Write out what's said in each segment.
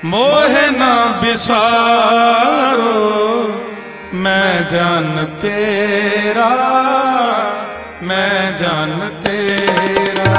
मोह न बिसारो मैं जान तेरा, मैं जान तेरा।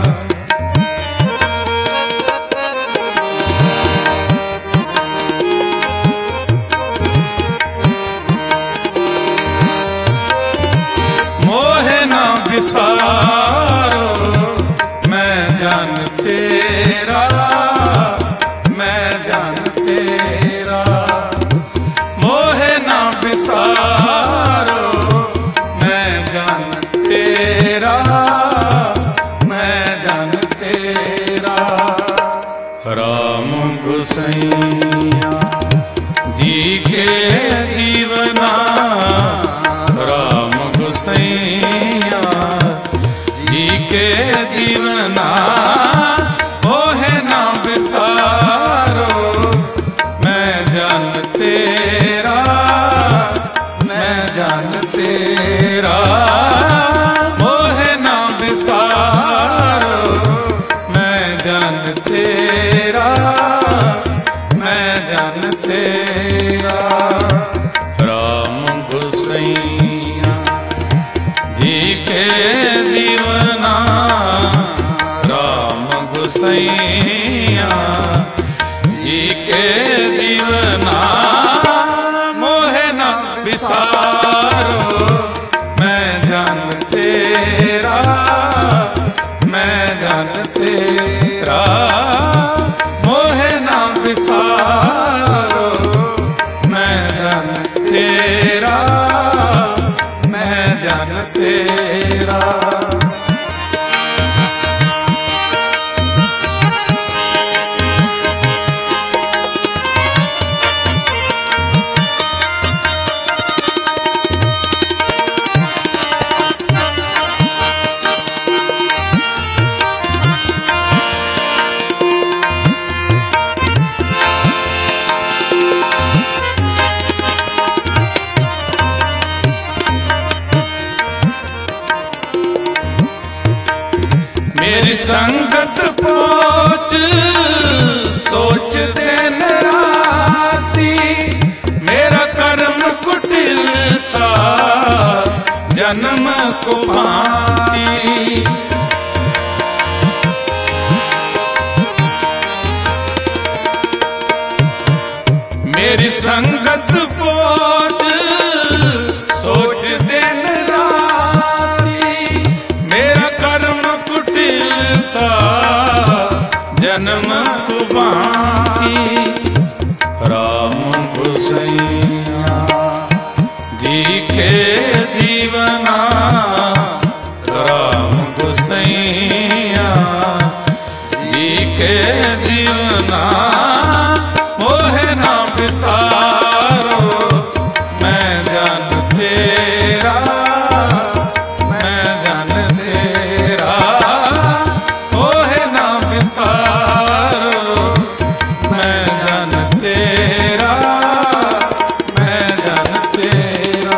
मोह न बिसारो मैं जान तेरा, मैं जान तेरा। मोह न बिसारो मैं जान तेरा, मैं जान तेरा। राम गुसैया जी के जीवना, राम गुसैया जी के जीवना। मोह न बिसारो मैं जान तेरा, मैं जान तेरा। मोह न बिसारो मैं जान तेरा, मैं जान तेरा। राम गुसैया जी के जीवना, राम गुसैया जी के जीवना। मोह न बिसारो मैं जान तेरा, मैं जान तेरा। मोह न बिसारो मैं जान तेरा, मैं जान तेरा। मेरी संगत पहुँच सोच दिन राती, मेरा कर्म कुटिल था जन्म को भांति। मेरी संगत पहुँच सोच दिन राती, मेरा कर्म कुटिल था जन्म को भांति। राम गुसैया जी के जीवना, राम गुसैया जी के जीवना। मोह न बिसारो मैं जान तेरा, मैं जान तेरा। मोह न बिसारो मैं जान तेरा, मैं जान तेरा।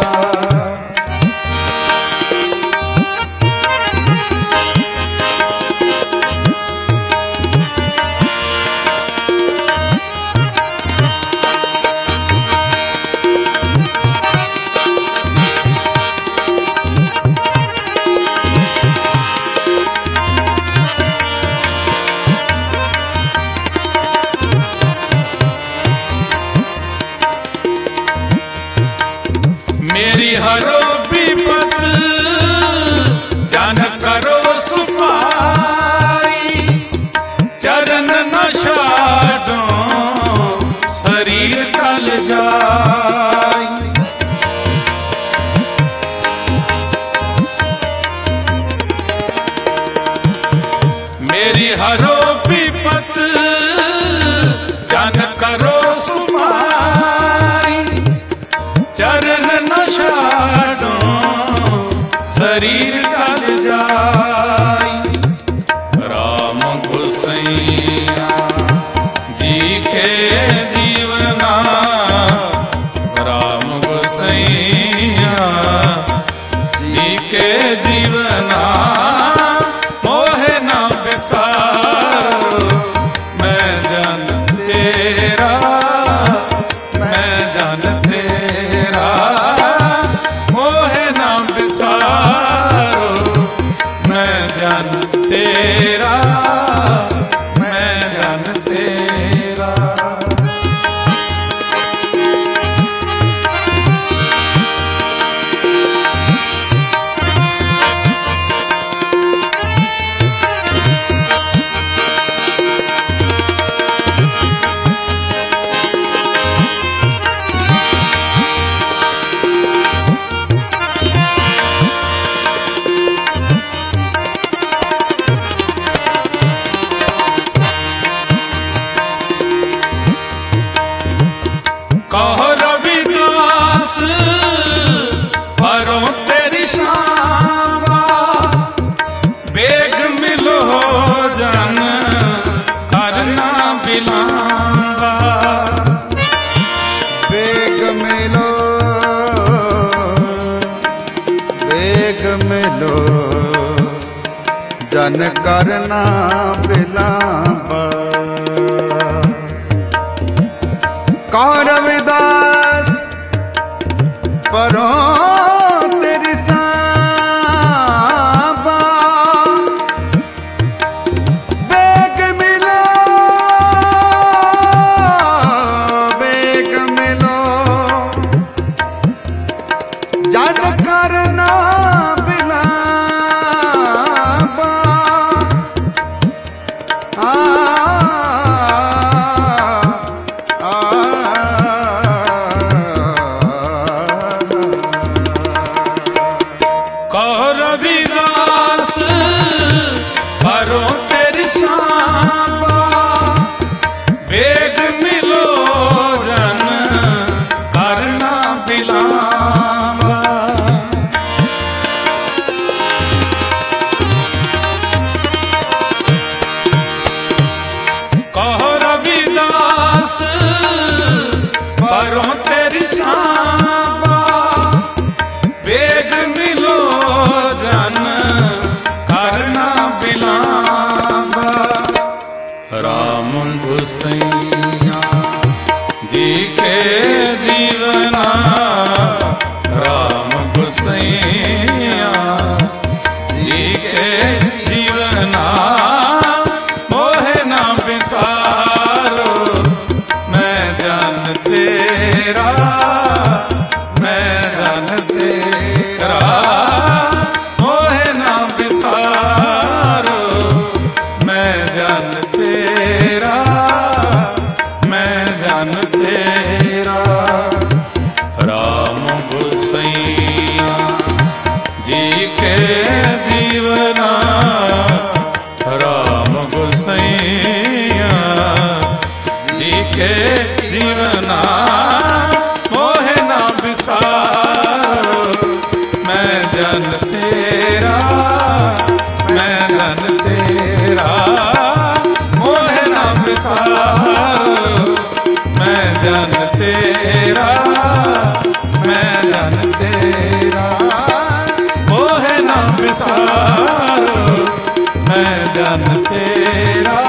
मेरी हरो विपत जान करो सुपारी, चरण न छाड़ो शरीर कल जाई। मेरी हरो विपत जान करो सुपारी, चरण न छाड़ो शरीर कल जाई। राम गुसैया जी के जीवना, राम गुसैया जी के जीवना। मोह न बिसारो जन तेरा। कहो रविदास परो तेरी शामा, बेग मिलो जन करना बिलावा। बेग मिलो, बेग मिलो जन करना बिलावा। कहो रविदास परो तेरी सांबा, बेग मिलो, बेग मिलो जन करना बिलावा। कहो रविदास परो तेरी शामा, बेग मिलो जन करना बिलावा। कहो रविदास परो तेरी शामा, बेग मिलो जन करना बिलावा। राम गुसैया जी के दीवाना, राम गुसैया जी के जीवना, मोहे ना बिसारो मैं जन तेरा, मैं जन तेरा। मोहे ना बिसारो मैं जन तेरा, मैं जन तेरा। राम गुसैया जी के दीवाना, राम गुसैया जी के जीवना, मोहे ना बिसारो मैं जन तेरा, मैं जन तेरा। मोहे ना बिसारो मैं जन तेरा, मैं जन तेरा। मोहे ना बिसारो मैं जन तेरा,